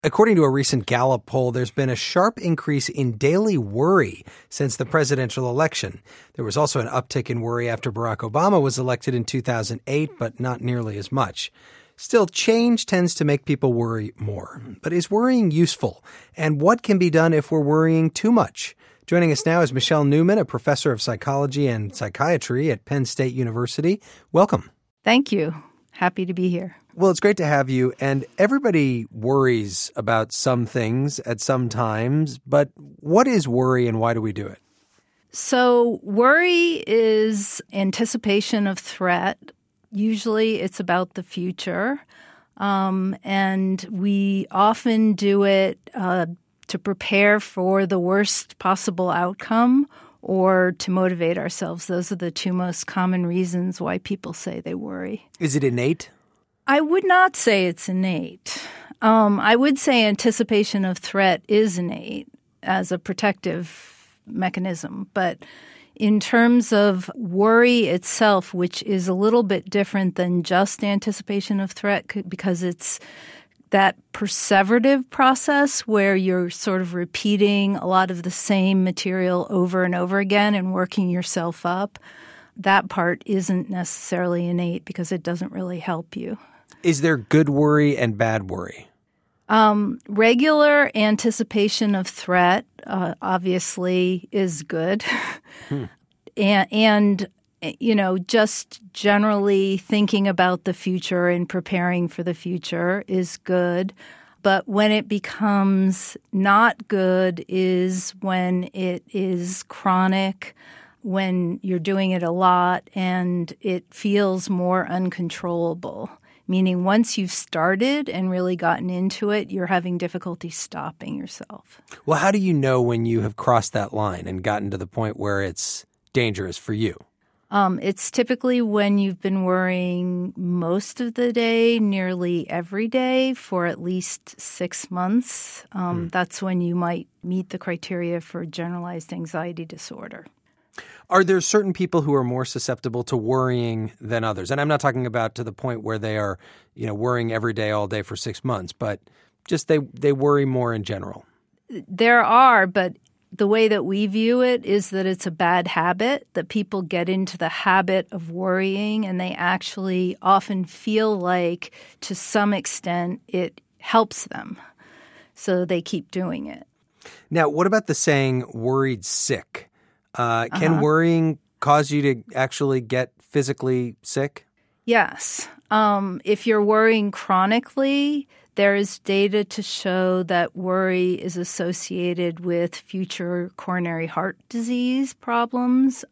According to a recent Gallup poll, there's been a sharp increase in daily worry since the presidential election. There was also an uptick in worry after Barack Obama was elected in 2008, but not nearly as much. Still, change tends to make people worry more. But is worrying useful? And what can be done if we're worrying too much? Joining us now is Michelle Newman, a professor of psychology and psychiatry at Penn State University. Welcome. Thank you. Happy to be here. Well, it's great to have you. And everybody worries about some things at some times. But what is worry and why do we do it? So worry is anticipation of threat. Usually it's about the future. And we often do it to prepare for the worst possible outcome or to motivate ourselves. Those are the two most common reasons why people say they worry. Is it innate? I would not say it's innate. I would say anticipation of threat is innate as a protective mechanism. But in terms of worry itself, which is a little bit different than just anticipation of threat because it's that perseverative process where you're sort of repeating a lot of the same material over and over again and working yourself up, that part isn't necessarily innate because it doesn't really help you. Is there good worry and bad worry? Regular anticipation of threat obviously is good. And you know, just generally thinking about the future and preparing for the future is good. But when it becomes not good is when it is chronic, when you're doing it a lot and it feels more uncontrollable. Meaning once you've started and really gotten into it, you're having difficulty stopping yourself. Well, how do you know when you have crossed that line and gotten to the point where it's dangerous for you? It's typically when you've been worrying most of the day, nearly every day for at least 6 months. That's when you might meet the criteria for generalized anxiety disorder. Are there certain people who are more susceptible to worrying than others? And I'm not talking about to the point where they are, worrying every day, all day for 6 months, but just they worry more in general. There are, but the way that we view it is that it's a bad habit, that people get into the habit of worrying and they actually often feel like to some extent it helps them. So they keep doing it. Now, what about the saying worried sick? Can worrying cause you to actually get physically sick? Yes. If you're worrying chronically, there is data to show that worry is associated with future coronary heart disease problems.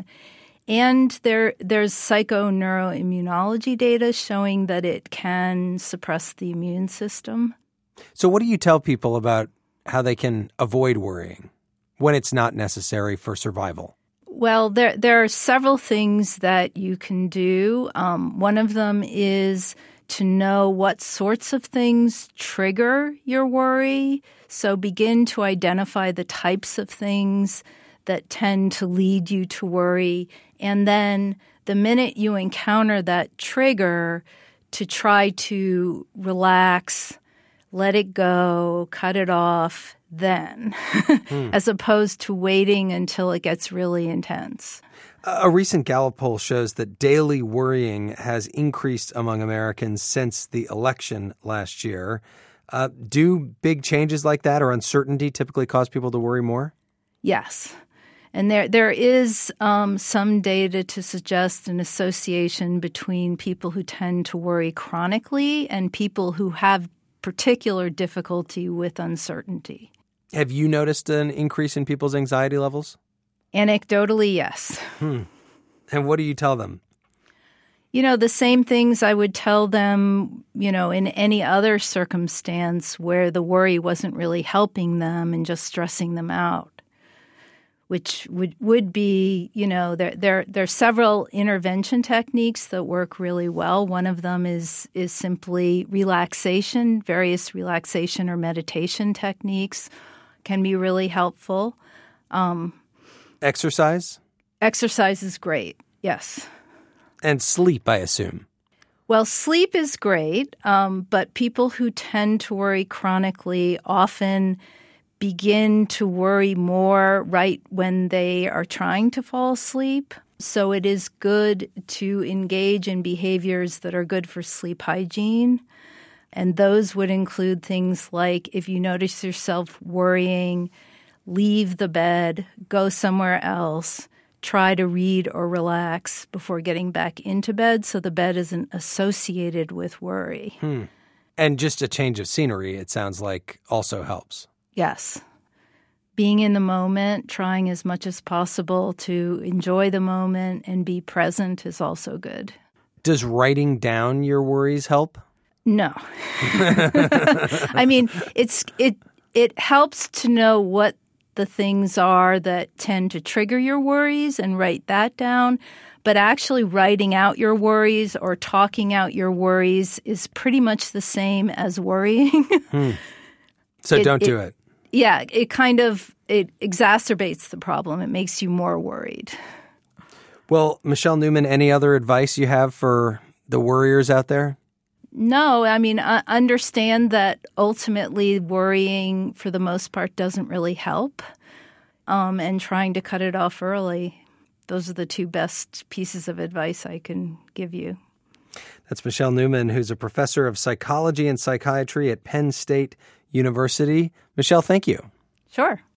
And there's psychoneuroimmunology data showing that it can suppress the immune system. So what do you tell people about how they can avoid worrying when it's not necessary for survival? Well, there are several things that you can do. One of them is to know what sorts of things trigger your worry. So begin to identify the types of things that tend to lead you to worry. And then the minute you encounter that trigger, to try to relax, let it go, cut it off then, as opposed to waiting until it gets really intense. A recent Gallup poll shows that daily worrying has increased among Americans since the election last year. Do big changes like that or uncertainty typically cause people to worry more? Yes. And there is some data to suggest an association between people who tend to worry chronically and people who have particular difficulty with uncertainty. Have you noticed an increase in people's anxiety levels? Anecdotally, yes. And what do you tell them? The same things I would tell them, in any other circumstance where the worry wasn't really helping them and just stressing them out, which would be, there are several intervention techniques that work really well. One of them is simply relaxation. Various relaxation or meditation techniques can be really helpful. Exercise? Exercise is great, yes. And sleep, I assume. Well, sleep is great, but people who tend to worry chronically often begin to worry more right when they are trying to fall asleep. So it is good to engage in behaviors that are good for sleep hygiene. And those would include things like if you notice yourself worrying, leave the bed, go somewhere else, try to read or relax before getting back into bed so the bed isn't associated with worry. And just a change of scenery, it sounds like, also helps. Yes. Being in the moment, trying as much as possible to enjoy the moment and be present is also good. Does writing down your worries help? No. I mean, it helps to know what the things are that tend to trigger your worries and write that down. But actually writing out your worries or talking out your worries is pretty much the same as worrying. So don't do it. Yeah, it exacerbates the problem. It makes you more worried. Well, Michelle Newman, any other advice you have for the worriers out there? No, I mean, understand that ultimately worrying for the most part doesn't really help, and trying to cut it off early. Those are the two best pieces of advice I can give you. That's Michelle Newman, who's a professor of psychology and psychiatry at Penn State University. Michelle, thank you. Sure.